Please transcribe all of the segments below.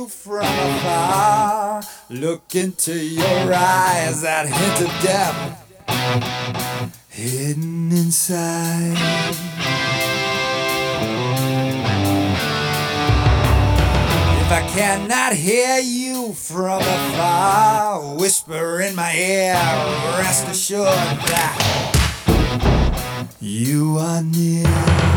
you from afar. Look into your eyes, that hint of depth hidden inside. If I cannot hear you from afar, whisper in my ear, rest assured that you are near.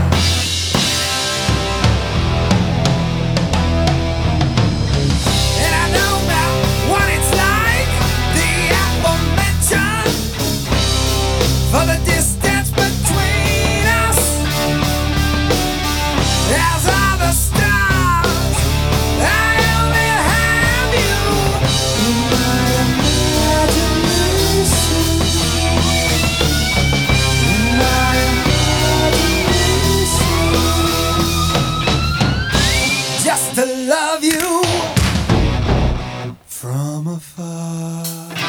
And I know about what it's like, the aforementioned, for the distance between us, as are the stars. I only have you in my imagination. In my imagination. Just to love you from afar.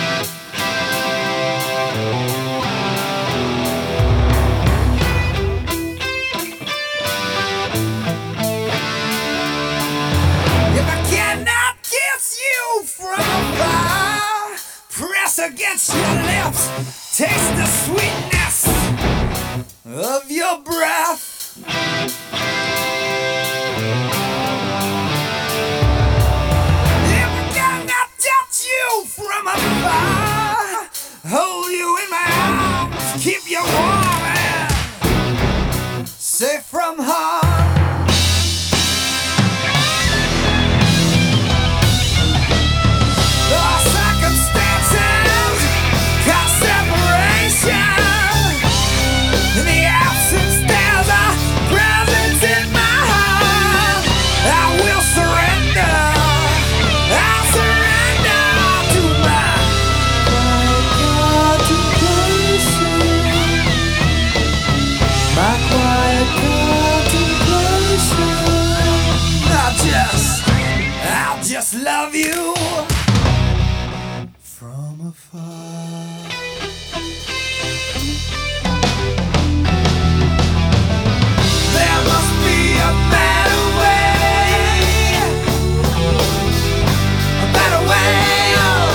If I cannot kiss you from afar, press against your lips, taste the sweetness of your breath. If I cannot touch you from afar, hold you in my arms, keep you warm and safe from harm. The circumstances cause separation. In the absence, there's a presence in my heart. I will surrender. I'll surrender to my quiet contemplation. My quiet contemplation. I'll just love you from afar. There must be a better way, a better way of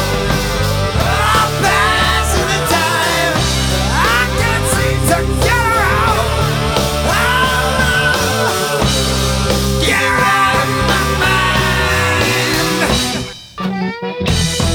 passing the time. I can't seem to get her out. Oh, get her out of my mind.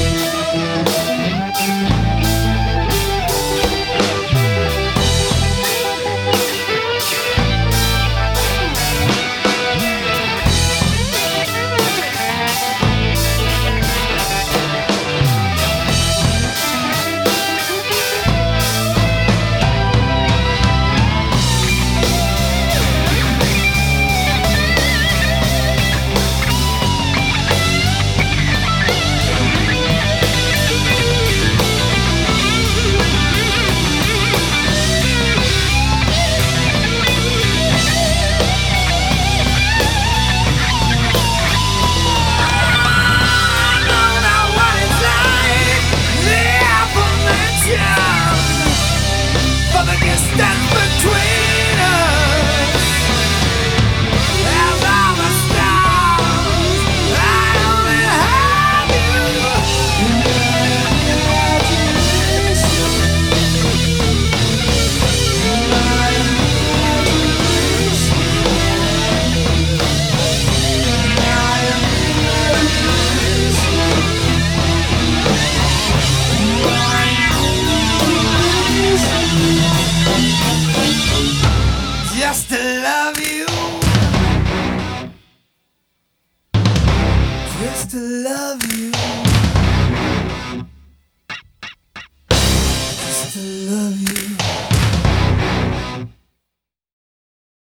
For the distance between us, as are the stars, I only have you in my imagination. In my imagination. In my imagination. Just to love you. Just to love you. Just to love you.